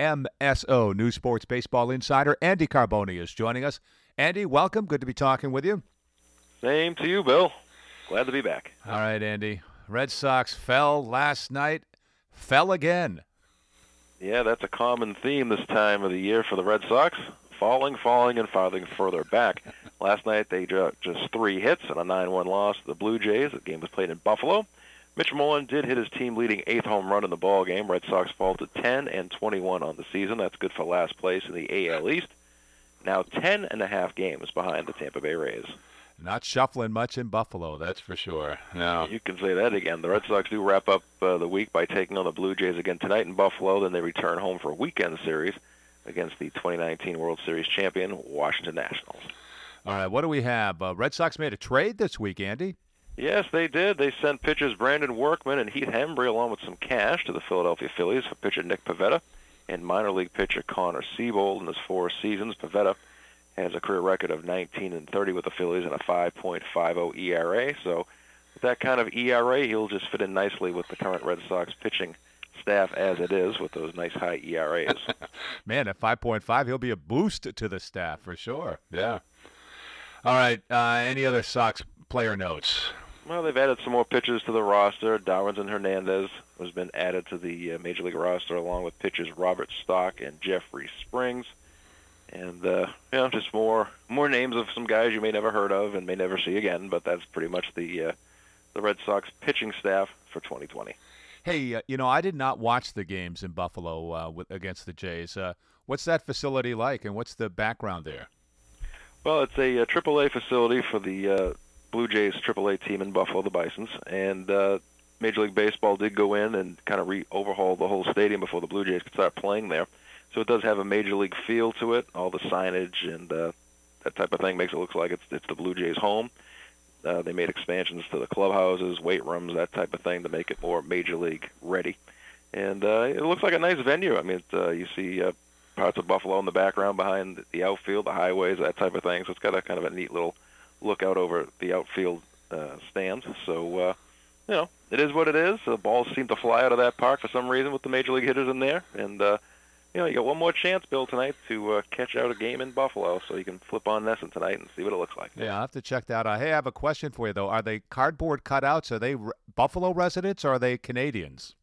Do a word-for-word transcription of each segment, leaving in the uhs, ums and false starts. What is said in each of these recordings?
M S O, New Sports Baseball Insider. Andy Carboni is joining us. Andy, welcome. Good to be talking with you. Same to you, Bill. Glad to be back. All right, Andy. Red Sox fell last night, fell again. Yeah, that's a common theme this time of the year for the Red Sox. Falling, falling, and falling further back. Last night they drew just three hits and a nine one loss to the Blue Jays. The game was played in Buffalo. Mitch Moreland did hit his team-leading eighth home run in the ball game. Red Sox fall to ten and twenty-one on the season. That's good for last place in the A L East. Now ten and a half games behind the Tampa Bay Rays. Not shuffling much in Buffalo, that's for sure. No. You can say that again. The Red Sox do wrap up uh, the week by taking on the Blue Jays again tonight in Buffalo. Then they return home for a weekend series against the twenty nineteen World Series champion, Washington Nationals. All right, what do we have? Uh, Red Sox made a trade this week, Andy. Yes, they did. They sent pitchers Brandon Workman and Heath Hembry along with some cash to the Philadelphia Phillies for pitcher Nick Pivetta and minor league pitcher Connor Seabold. In his four seasons, Pivetta has a career record of nineteen and thirty with the Phillies and a five point five oh E R A. So with that kind of E R A, he'll just fit in nicely with the current Red Sox pitching staff as it is with those nice high E R As. Man, at five point five, he'll be a boost to the staff for sure. Yeah. All right, uh, any other Sox player notes? Well, they've added some more pitchers to the roster. Darwinzon Hernandez has been added to the uh, Major League roster along with pitchers Robert Stock and Jeffrey Springs. And, uh, you know, just more more names of some guys you may never heard of and may never see again, but that's pretty much the uh, the Red Sox pitching staff for twenty twenty. Hey, uh, you know, I did not watch the games in Buffalo uh, with, against the Jays. Uh, what's that facility like, and what's the background there? Well, it's a, a triple A facility for the uh, Blue Jays triple A team in Buffalo, the Bisons, and uh, Major League Baseball did go in and kind of re-overhaul the whole stadium before the Blue Jays could start playing there. So it does have a Major League feel to it. All the signage and uh, that type of thing makes it look like it's, it's the Blue Jays' home. Uh, they made expansions to the clubhouses, weight rooms, that type of thing to make it more Major League ready. And uh, it looks like a nice venue. I mean, it, uh, you see uh, parts of Buffalo in the background behind the outfield, the highways, that type of thing. So it's got a kind of a neat little look out over the outfield uh, stands. So, uh, you know, it is what it is. The balls seem to fly out of that park for some reason with the Major League hitters in there. And, uh, you know, you got one more chance, Bill, tonight to uh, catch out a game in Buffalo, so you can flip on Nesson tonight and see what it looks like. Yeah, I'll have to check that out. Hey, I have a question for you, though. Are they cardboard cutouts? Are they re- Buffalo residents, or are they Canadians?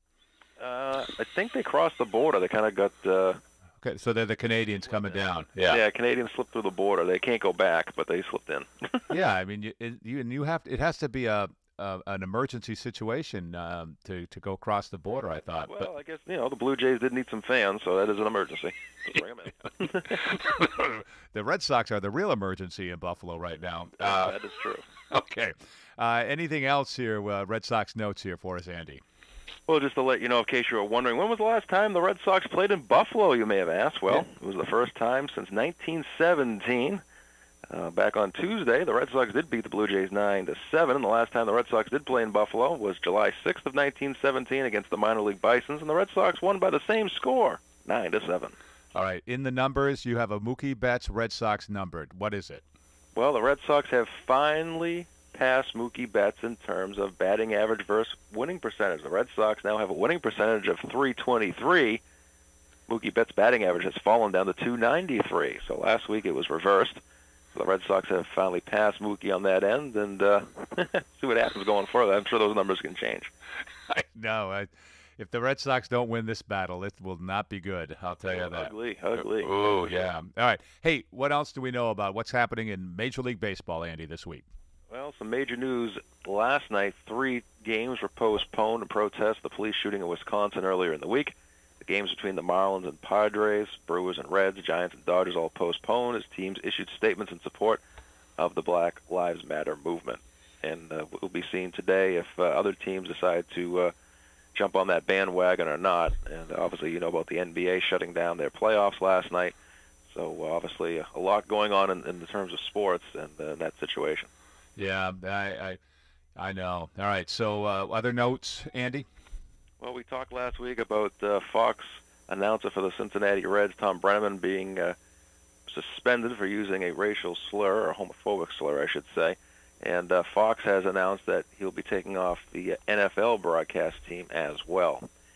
Uh, I think they crossed the border. They kind of got... Uh, Okay, so they're the Canadians coming down. Yeah, yeah. Canadians slipped through the border. They can't go back, but they slipped in. Yeah, I mean, you, it, you and you have to, it has to be a, a an emergency situation um, to to go across the border. I thought. Well, but, I guess you know the Blue Jays did need some fans, so that is an emergency. Just bring them in. The Red Sox are the real emergency in Buffalo right now. Uh, that is true. Okay. Uh, anything else here? Uh, Red Sox notes here for us, Andy. Well, just to let you know, in case you were wondering, when was the last time the Red Sox played in Buffalo, you may have asked. Well, yeah. It was the first time since nineteen seventeen. Uh, back on Tuesday, the Red Sox did beat the Blue Jays nine to seven, and the last time the Red Sox did play in Buffalo was July sixth of nineteen seventeen against the minor league Bisons, and the Red Sox won by the same score, nine to seven. All right, in the numbers, you have a Mookie Betts Red Sox numbered. What is it? Well, the Red Sox have finally passed Mookie Betts in terms of batting average versus winning percentage. The Red Sox now have a winning percentage of three twenty-three. Mookie Betts' batting average has fallen down to two ninety-three. So last week it was reversed. So the Red Sox have finally passed Mookie on that end, and uh, see what happens going forward. I'm sure those numbers can change. I know. I, if the Red Sox don't win this battle, it will not be good. I'll tell you oh, that. Ugly, ugly. Oh, yeah. All right. Hey, what else do we know about what's happening in Major League Baseball, Andy, this week? Well, some major news. Last night, three games were postponed to protest the police shooting in Wisconsin earlier in the week. The games between the Marlins and Padres, Brewers and Reds, Giants and Dodgers all postponed as teams issued statements in support of the Black Lives Matter movement. And uh, we'll be seeing today if uh, other teams decide to uh, jump on that bandwagon or not. And obviously, you know about the N B A shutting down their playoffs last night. So uh, obviously, a lot going on in, in the terms of sports and uh, that situation. Yeah, I, I, I know. All right. So, uh, other notes, Andy? Well, we talked last week about uh, Fox announcer for the Cincinnati Reds, Tom Brenneman, being uh, suspended for using a racial slur, or homophobic slur, I should say. And uh, Fox has announced that he'll be taking off the N F L broadcast team as well.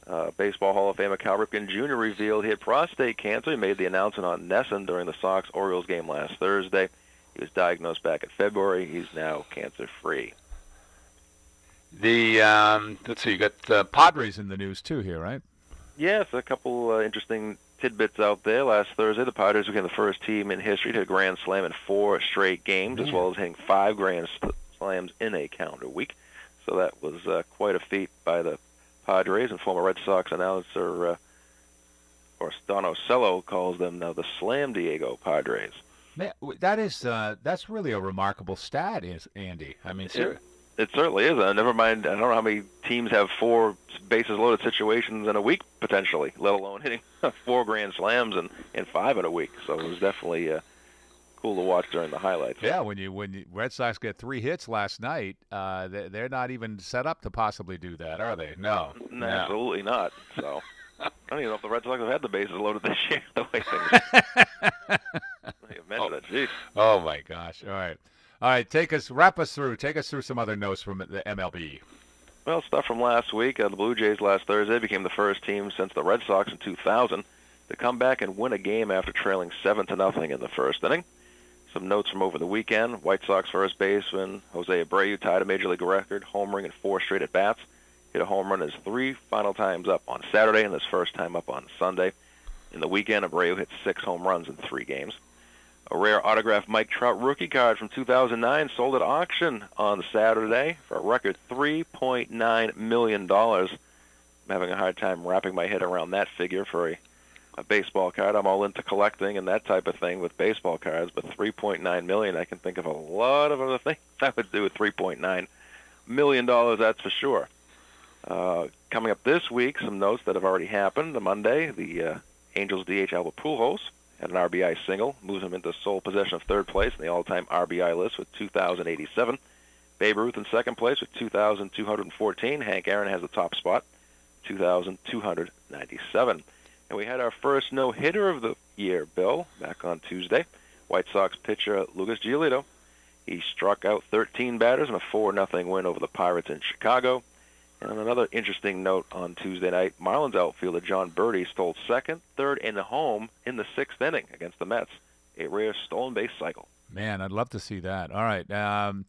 Uh, Baseball Hall of Famer Cal Ripken Junior revealed he had prostate cancer. He made the announcement on Nesson during the Sox-Orioles game last Thursday. He was diagnosed back in February. He's now cancer-free. The um, let's see, you got the Padres in the news too here, right? Yes, a couple uh, interesting tidbits out there. Last Thursday, the Padres became the first team in history to hit a grand slam in four straight games, Man. as well as hitting five grand slams in a calendar week. So that was uh, quite a feat by the Padres, and former Red Sox announcer uh, or Don Ocello calls them now the Slam Diego Padres. Man, that is uh, that's really a remarkable stat, is Andy. I mean, seriously. It, it certainly is. Uh, never mind, I don't know how many teams have four bases loaded situations in a week potentially, let alone hitting four grand slams and, and five in a week. So it was definitely uh, cool to watch during the highlights. Yeah, when you when you, Red Sox get three hits last night, uh, they, they're not even set up to possibly do that, are they? No, no. Absolutely not. So I don't even know if the Red Sox have had the bases loaded this year. The way things. You mentioned oh. it. Jeez. Oh my gosh! All right, all right. Take us, wrap us through. Take us through some other notes from the M L B. Well, stuff from last week. Uh, the Blue Jays last Thursday became the first team since the Red Sox in two thousand to come back and win a game after trailing seven to nothing in the first inning. Some notes from over the weekend. White Sox first baseman Jose Abreu tied a Major League record, homering in four straight at-bats. Hit a home run his three final times up on Saturday and his first time up on Sunday. In the weekend, Abreu hit six home runs in three games. A rare autographed Mike Trout rookie card from two thousand nine sold at auction on Saturday for a record three point nine million dollars. I'm having a hard time wrapping my head around that figure for a, a baseball card. I'm all into collecting and that type of thing with baseball cards, but three point nine million dollars, I can think of a lot of other things I would do with three point nine million dollars, that's for sure. Uh, coming up this week, some notes that have already happened. On Monday, the uh, Angels D H Albert Pujols had an R B I single, moves him into sole possession of third place in the all-time R B I list with two thousand eighty-seven. Babe Ruth in second place with two thousand two hundred fourteen. Hank Aaron has the top spot, two thousand two hundred ninety-seven. And we had our first no-hitter of the year, Bill, back on Tuesday. White Sox pitcher Lucas Giolito. He struck out thirteen batters in a four nothing win over the Pirates in Chicago. And on another interesting note on Tuesday night, Marlins outfielder John Birdie stole second, third, and home in the sixth inning against the Mets. A rare stolen base cycle. Man, I'd love to see that. All right. Um,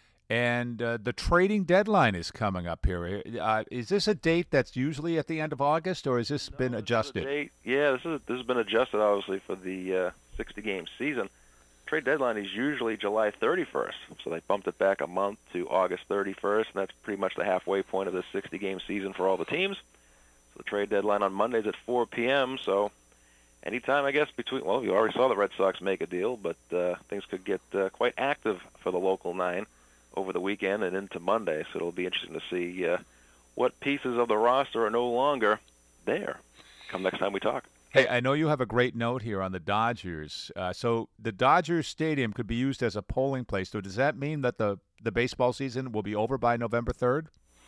and uh, the trading deadline is coming up here. Uh, is this a date that's usually at the end of August, or has this no, been this adjusted? Is a date. Yeah, this is this has been adjusted, obviously, for the uh, sixty-game season. Trade deadline is usually July thirty-first, so they bumped it back a month to August thirty-first, and that's pretty much the halfway point of this sixty-game season for all the teams. So the trade deadline on Mondays at four p.m., so anytime, I guess, between, well, you already saw the Red Sox make a deal, but uh, things could get uh, quite active for the local nine over the weekend and into Monday, so it'll be interesting to see uh, what pieces of the roster are no longer there come next time we talk. Hey, I know you have a great note here on the Dodgers. Uh, so the Dodgers Stadium could be used as a polling place. So does that mean that the, the baseball season will be over by November third?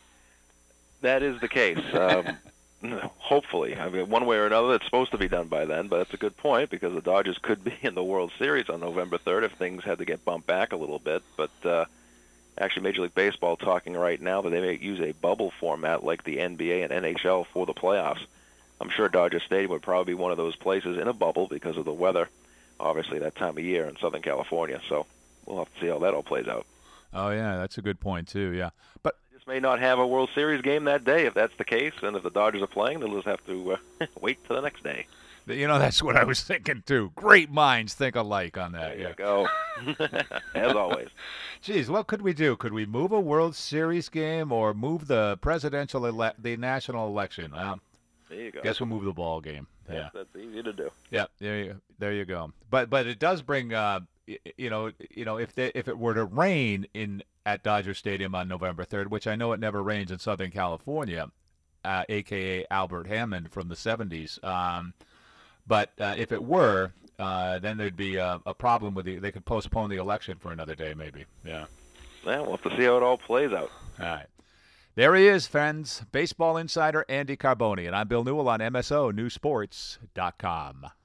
That is the case. Um, hopefully. I mean, one way or another, it's supposed to be done by then, but that's a good point because the Dodgers could be in the World Series on November third if things had to get bumped back a little bit. But uh, actually, Major League Baseball talking right now that they may use a bubble format like the N B A and N H L for the playoffs. I'm sure Dodger Stadium would probably be one of those places in a bubble because of the weather, obviously, that time of year in Southern California. So we'll have to see how that all plays out. Oh, yeah, that's a good point, too, yeah. But just may not have a World Series game that day if that's the case, and if the Dodgers are playing, they'll just have to uh, wait till the next day. You know, that's what I was thinking, too. Great minds think alike on that. There yeah. you go. As always. Geez, what could we do? Could we move a World Series game or move the presidential, ele- the national election? Um, There you go. Guess we'll move the ball game. Yeah, that's easy to do. Yeah, there you there you go. But but it does bring uh you know you know if they, if it were to rain in at Dodger Stadium on November third, which I know it never rains in Southern California, uh, aka Albert Hammond from the seventies. Um, but uh, if it were, uh, then there'd be a, a problem with the. They could postpone the election for another day, maybe. Yeah. Well, we'll have to see how it all plays out. All right. There he is, friends. Baseball insider Andy Carboni. And I'm Bill Newell on M S O News Sports dot com.